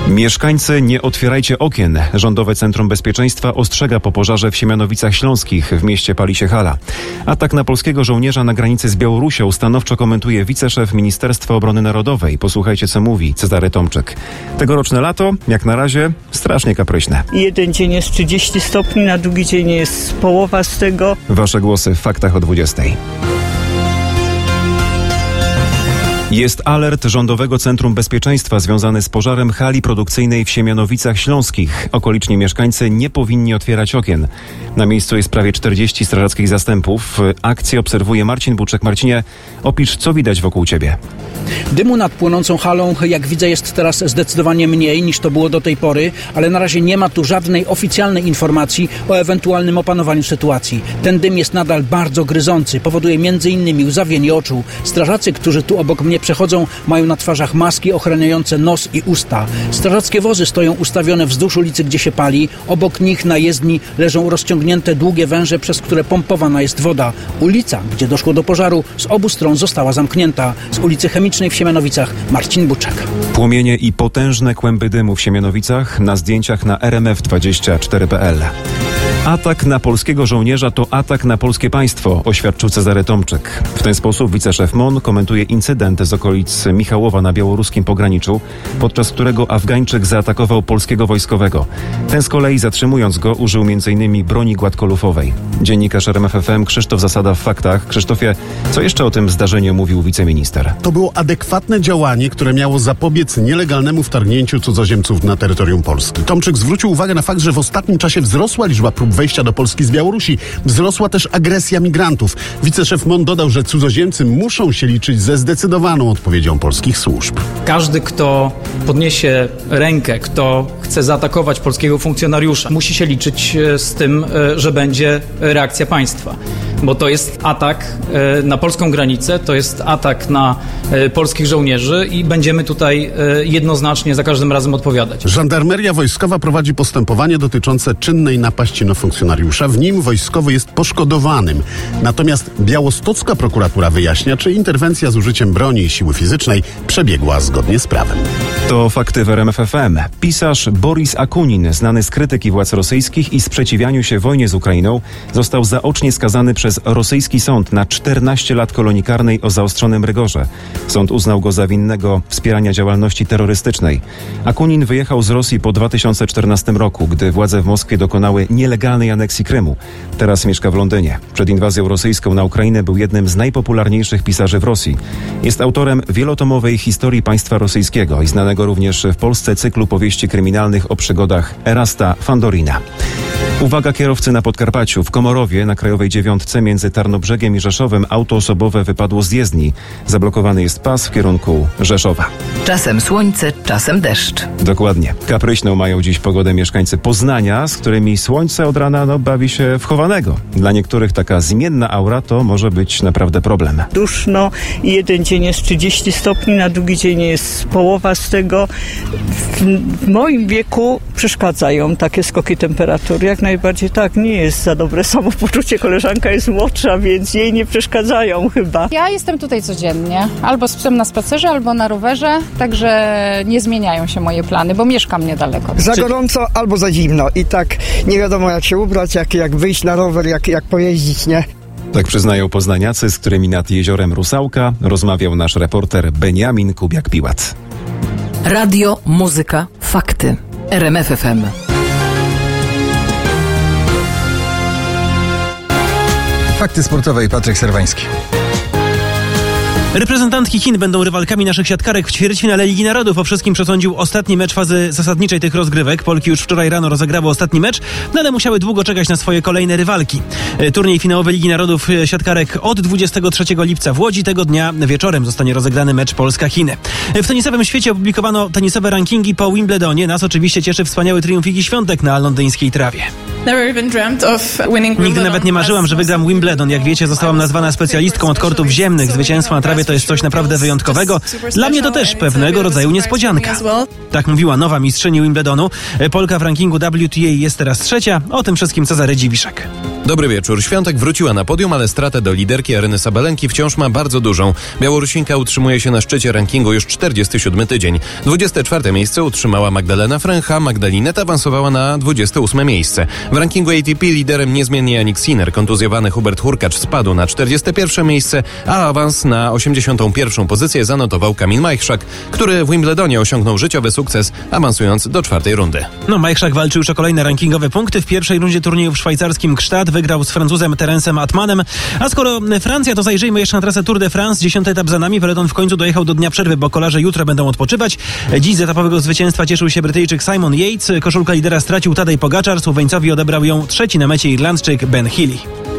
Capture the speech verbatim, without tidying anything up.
Mieszkańcy, nie otwierajcie okien. Rządowe Centrum Bezpieczeństwa ostrzega po pożarze w Siemianowicach Śląskich. W mieście pali się hala. Atak na polskiego żołnierza na granicy z Białorusią stanowczo komentuje wiceszef Ministerstwa Obrony Narodowej. Posłuchajcie, co mówi Cezary Tomczyk. Tegoroczne lato, jak na razie, strasznie kapryśne. Jeden dzień jest trzydzieści stopni, na drugi dzień jest połowa z tego. Wasze głosy w faktach o dwudziestej. Jest alert Rządowego Centrum Bezpieczeństwa związany z pożarem hali produkcyjnej w Siemianowicach Śląskich. Okoliczni mieszkańcy nie powinni otwierać okien. Na miejscu jest prawie czterdzieści strażackich zastępów. Akcję obserwuje Marcin Buczek. Marcinie, opisz, co widać wokół ciebie. Dymu nad płonącą halą, jak widzę, jest teraz zdecydowanie mniej niż to było do tej pory, ale na razie nie ma tu żadnej oficjalnej informacji o ewentualnym opanowaniu sytuacji. Ten dym jest nadal bardzo gryzący, powoduje między innymi łzawienie oczu. Strażacy, którzy tu obok mnie przechodzą, mają na twarzach maski ochraniające nos i usta. Strażackie wozy stoją ustawione wzdłuż ulicy, gdzie się pali. Obok nich na jezdni leżą rozciągnięte długie węże, przez które pompowana jest woda. Ulica, gdzie doszło do pożaru, z obu stron została zamknięta. Z ulicy Chemicznej w Siemianowicach Marcin Buczek. Płomienie i potężne kłęby dymu w Siemianowicach na zdjęciach na R M F dwadzieścia cztery kropka p l. Atak na polskiego żołnierza to atak na polskie państwo, oświadczył Cezary Tomczyk. W ten sposób wiceszef M O N komentuje incydent z okolic Michałowa na białoruskim pograniczu, podczas którego Afgańczyk zaatakował polskiego wojskowego. Ten z kolei, zatrzymując go, użył między innymi broni gładkolufowej. Dziennikarz R M F F M Krzysztof Zasada w faktach. Krzysztofie, co jeszcze o tym zdarzeniu mówił wiceminister? To było adekwatne działanie, które miało zapobiec nielegalnemu wtargnięciu cudzoziemców na terytorium Polski. Tomczyk zwrócił uwagę na fakt, że w ostatnim czasie wzrosła liczba prób wejścia do Polski z Białorusi. Wzrosła też agresja migrantów. Wiceszef M O N dodał, że cudzoziemcy muszą się liczyć ze zdecydowaną odpowiedzią polskich służb. Każdy, kto podniesie rękę, kto chce zaatakować polskiego funkcjonariusza, musi się liczyć z tym, że będzie reakcja państwa. Bo to jest atak na polską granicę, to jest atak na polskich żołnierzy i będziemy tutaj jednoznacznie za każdym razem odpowiadać. Żandarmeria wojskowa prowadzi postępowanie dotyczące czynnej napaści na funkcjonariusza. W nim wojskowy jest poszkodowanym. Natomiast białostocka prokuratura wyjaśnia, czy interwencja z użyciem broni i siły fizycznej przebiegła zgodnie z prawem. To fakty w R M F F M. Pisarz Boris Akunin, znany z krytyki władz rosyjskich i sprzeciwianiu się wojnie z Ukrainą, został zaocznie skazany przez rosyjski sąd na czternaście lat kolonii karnej o zaostrzonym rygorze. Sąd uznał go za winnego wspierania działalności terrorystycznej. Akunin wyjechał z Rosji po dwa tysiące czternastym roku, gdy władze w Moskwie dokonały nielegalnej aneksji Krymu. Teraz mieszka w Londynie. Przed inwazją rosyjską na Ukrainę był jednym z najpopularniejszych pisarzy w Rosji. Jest autorem wielotomowej historii państwa rosyjskiego i znanego również w Polsce cyklu powieści kryminalnych o przygodach Erasta Fandorina. Uwaga kierowcy na Podkarpaciu. W Komorowie na Krajowej Dziewiątce między Tarnobrzegiem i Rzeszowem auto osobowe wypadło z jezdni. Zablokowany jest pas w kierunku Rzeszowa. Czasem słońce, czasem deszcz. Dokładnie. Kapryśną mają dziś pogodę mieszkańcy Poznania, z którymi słońce od rana no, bawi się w chowanego. Dla niektórych taka zmienna aura to może być naprawdę problem. Duszno i jeden dzień jest trzydzieści stopni, na drugi dzień jest połowa z tego. W, w moim wieku przeszkadzają takie skoki temperatury. Jak najbardziej tak, nie jest za dobre samopoczucie. Koleżanka jest młodsza, więc jej nie przeszkadzają chyba. Ja jestem tutaj codziennie. Albo z psem na spacerze, albo na rowerze, także nie zmieniają się moje plany, bo mieszkam niedaleko. Za gorąco albo za zimno i tak nie wiadomo jak się ubrać, jak, jak wyjść na rower, jak, jak pojeździć, nie? Tak przyznają poznaniacy, z którymi nad jeziorem Rusałka rozmawiał nasz reporter Beniamin Kubiak-Piłat. Radio, muzyka, fakty. R M F F M. Fakty sportowe i Patryk Serwański. Reprezentantki Chin będą rywalkami naszych siatkarek w ćwierćfinale Ligi Narodów. O wszystkim przesądził ostatni mecz fazy zasadniczej tych rozgrywek. Polki już wczoraj rano rozegrały ostatni mecz, no ale musiały długo czekać na swoje kolejne rywalki. Turniej finałowy Ligi Narodów siatkarek od dwudziestego trzeciego lipca w Łodzi. Tego dnia wieczorem zostanie rozegrany mecz Polska-Chiny. W tenisowym świecie opublikowano tenisowe rankingi po Wimbledonie. Nas oczywiście cieszy wspaniały triumf Igi Świątek na londyńskiej trawie. Nigdy nawet nie marzyłam, że wygram Wimbledon. Jak wiecie, zostałam nazwana specjalistką od kortów ziemnych. Zwycięstwo na trawie Warszawie to jest coś naprawdę wyjątkowego. Dla mnie to też pewnego rodzaju niespodzianka. Tak mówiła nowa mistrzyni Wimbledonu. Polka w rankingu W T A jest teraz trzecia. O tym wszystkim Cezary Dziwiszek. Dobry wieczór. Świątek wróciła na podium, ale stratę do liderki Aryny Sabalenki wciąż ma bardzo dużą. Białorusinka utrzymuje się na szczycie rankingu już czterdziesty siódmy tydzień. dwudzieste czwarte miejsce utrzymała Magdalena Fręcha. Magdalinet awansowała na dwudzieste ósme miejsce. W rankingu A T P liderem niezmiennie Jannik Sinner. Kontuzjowany Hubert Hurkacz spadł na czterdzieste pierwsze miejsce, a awans na osiemdziesiątą pierwszą pozycję zanotował Kamil Majchrzak, który w Wimbledonie osiągnął życiowy sukces, awansując do czwartej rundy. No, Majchrzak walczył już o kolejne rankingowe punkty. W pierwszej rundzie turnieju w szwajcarskim Gstaad wygrał z Francuzem Terencem Atmanem. A skoro Francja, to zajrzyjmy jeszcze na trasę Tour de France. Dziesiąty etap za nami. Peloton w końcu dojechał do dnia przerwy, bo kolarze jutro będą odpoczywać. Dziś z etapowego zwycięstwa cieszył się Brytyjczyk Simon Yates. Koszulka lidera stracił Tadej Pogaczar. Słoweńcowi odebrał ją trzeci na mecie Irlandczyk Ben Healy.